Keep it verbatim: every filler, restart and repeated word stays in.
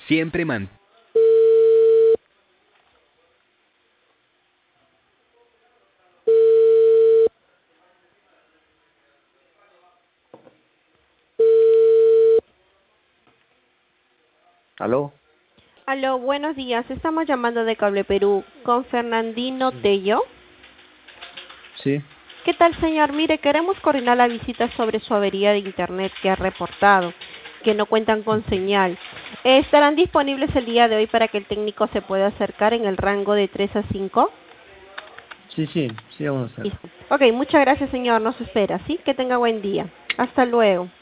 Siempre man. ¿Aló? Aló, buenos días. Estamos llamando de Cable Perú con Fernandino Sí. Tello. Sí. ¿Qué tal, señor? Mire, queremos coordinar la visita sobre su avería de internet que ha reportado, que no cuentan con señal. Eh, ¿Estarán disponibles el día de hoy para que el técnico se pueda acercar en el rango de tres a cinco? Sí, sí, sí, vamos a hacer. Listo. Ok, muchas gracias, señor. Nos espera, ¿sí? Que tenga buen día. Hasta luego.